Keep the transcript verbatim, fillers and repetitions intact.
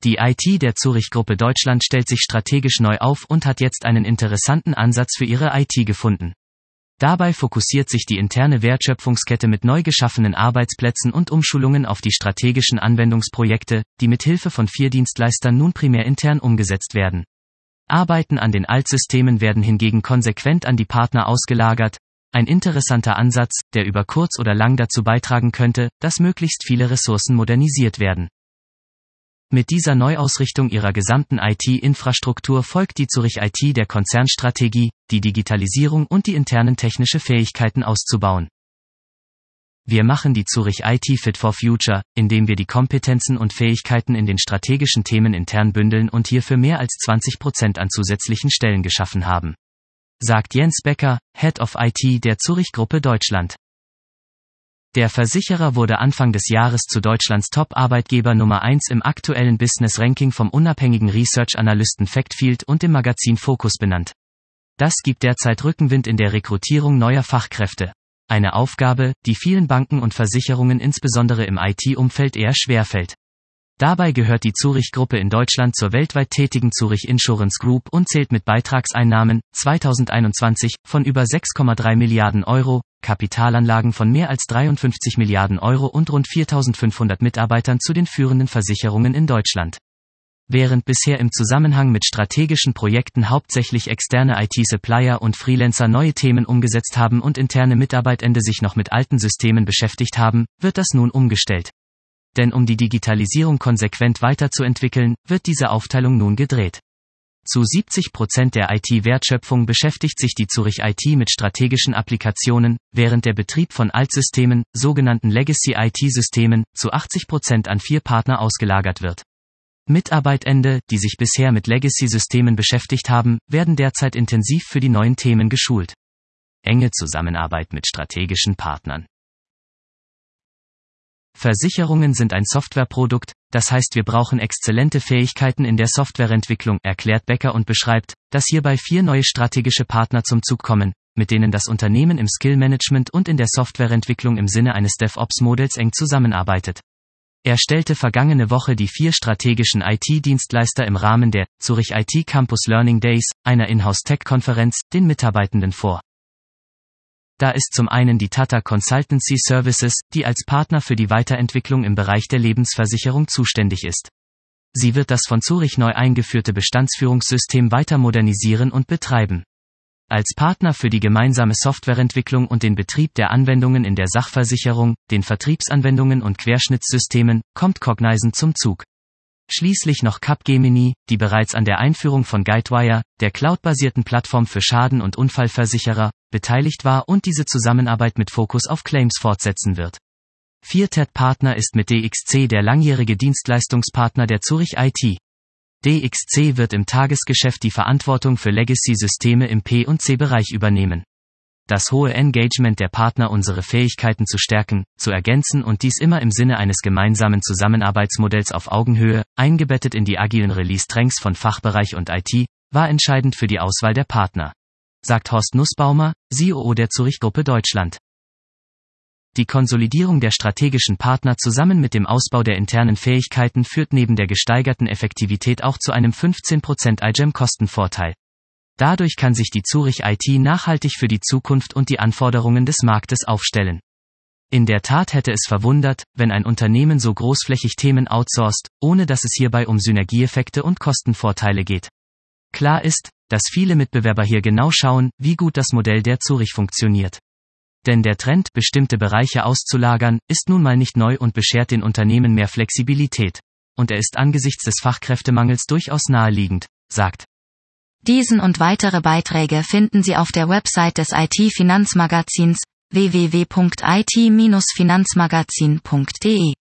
Die I T der Zurich Gruppe Deutschland stellt sich strategisch neu auf und hat jetzt einen interessanten Ansatz für ihre I T gefunden. Dabei fokussiert sich die interne Wertschöpfungskette mit neu geschaffenen Arbeitsplätzen und Umschulungen auf die strategischen Anwendungsprojekte, die mit Hilfe von vier Dienstleistern nun primär intern umgesetzt werden. Arbeiten an den Altsystemen werden hingegen konsequent an die Partner ausgelagert, ein interessanter Ansatz, der über kurz oder lang dazu beitragen könnte, dass möglichst viele Ressourcen modernisiert werden. Mit dieser Neuausrichtung ihrer gesamten I T-Infrastruktur folgt die Zurich I T der Konzernstrategie, die Digitalisierung und die internen technische Fähigkeiten auszubauen. Wir machen die Zurich I T fit for future, indem wir die Kompetenzen und Fähigkeiten in den strategischen Themen intern bündeln und hierfür mehr als zwanzig Prozent an zusätzlichen Stellen geschaffen haben, sagt Jens Becker, Head of I T der Zurich Gruppe Deutschland. Der Versicherer wurde Anfang des Jahres zu Deutschlands Top-Arbeitgeber Nummer eins im aktuellen Business-Ranking vom unabhängigen Research-Analysten Factfield und im Magazin Focus benannt. Das gibt derzeit Rückenwind in der Rekrutierung neuer Fachkräfte. Eine Aufgabe, die vielen Banken und Versicherungen insbesondere im I T-Umfeld eher schwerfällt. Dabei gehört die Zurich Gruppe in Deutschland zur weltweit tätigen Zurich Insurance Group und zählt mit Beitragseinnahmen zweitausendeinundzwanzig von über sechs Komma drei Milliarden Euro, Kapitalanlagen von mehr als dreiundfünfzig Milliarden Euro und rund viertausendfünfhundert Mitarbeitern zu den führenden Versicherungen in Deutschland. Während bisher im Zusammenhang mit strategischen Projekten hauptsächlich externe I T-Supplier und Freelancer neue Themen umgesetzt haben und interne Mitarbeitende sich noch mit alten Systemen beschäftigt haben, wird das nun umgestellt. Denn um die Digitalisierung konsequent weiterzuentwickeln, wird diese Aufteilung nun gedreht. Zu siebzig Prozent der I T-Wertschöpfung beschäftigt sich die Zurich I T mit strategischen Applikationen, während der Betrieb von Altsystemen, sogenannten Legacy-I T-Systemen, zu achtzig Prozent an vier Partner ausgelagert wird. Mitarbeitende, die sich bisher mit Legacy-Systemen beschäftigt haben, werden derzeit intensiv für die neuen Themen geschult. Enge Zusammenarbeit mit strategischen Partnern. Versicherungen sind ein Softwareprodukt, das heißt wir brauchen exzellente Fähigkeiten in der Softwareentwicklung, erklärt Becker und beschreibt, dass hierbei vier neue strategische Partner zum Zug kommen, mit denen das Unternehmen im Skill-Management und in der Softwareentwicklung im Sinne eines DevOps-Modells eng zusammenarbeitet. Er stellte vergangene Woche die vier strategischen I T-Dienstleister im Rahmen der Zurich I T Campus Learning Days, einer Inhouse-Tech-Konferenz, den Mitarbeitenden vor. Da ist zum einen die Tata Consultancy Services, die als Partner für die Weiterentwicklung im Bereich der Lebensversicherung zuständig ist. Sie wird das von Zurich neu eingeführte Bestandsführungssystem weiter modernisieren und betreiben. Als Partner für die gemeinsame Softwareentwicklung und den Betrieb der Anwendungen in der Sachversicherung, den Vertriebsanwendungen und Querschnittssystemen, kommt Cognizant zum Zug. Schließlich noch Capgemini, die bereits an der Einführung von Guidewire, der cloudbasierten Plattform für Schaden- und Unfallversicherer, beteiligt war und diese Zusammenarbeit mit Fokus auf Claims fortsetzen wird. Vierter Partner ist mit D X C der langjährige Dienstleistungspartner der Zurich I T. D X C wird im Tagesgeschäft die Verantwortung für Legacy-Systeme im P- und C-Bereich übernehmen. Das hohe Engagement der Partner, unsere Fähigkeiten zu stärken, zu ergänzen und dies immer im Sinne eines gemeinsamen Zusammenarbeitsmodells auf Augenhöhe, eingebettet in die agilen Release-Trains von Fachbereich und I T, war entscheidend für die Auswahl der Partner, sagt Horst Nussbaumer, C E O der Zurich Gruppe Deutschland. Die Konsolidierung der strategischen Partner zusammen mit dem Ausbau der internen Fähigkeiten führt neben der gesteigerten Effektivität auch zu einem fünfzehn Prozent I G E M-Kostenvorteil. Dadurch kann sich die Zurich I T nachhaltig für die Zukunft und die Anforderungen des Marktes aufstellen. In der Tat hätte es verwundert, wenn ein Unternehmen so großflächig Themen outsourced, ohne dass es hierbei um Synergieeffekte und Kostenvorteile geht. Klar ist, dass viele Mitbewerber hier genau schauen, wie gut das Modell der Zurich funktioniert. Denn der Trend, bestimmte Bereiche auszulagern, ist nun mal nicht neu und beschert den Unternehmen mehr Flexibilität. Und er ist angesichts des Fachkräftemangels durchaus naheliegend, sagt. Diesen und weitere Beiträge finden Sie auf der Website des I T-Finanzmagazins w w w punkt i t Bindestrich finanzmagazin punkt d e.